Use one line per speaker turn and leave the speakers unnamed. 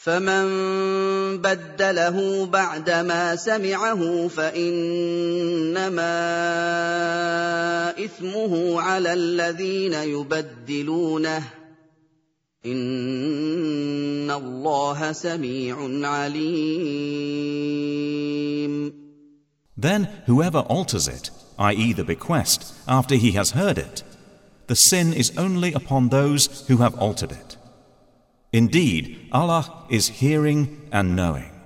فمن بدله بعدما سمعه فإنما إثمه على الذين يبدلونه إن الله سميع عليم.
Then whoever alters it, i.e. the bequest, after he has heard it, the sin is only upon those who have altered it. Indeed, Allah is hearing and knowing.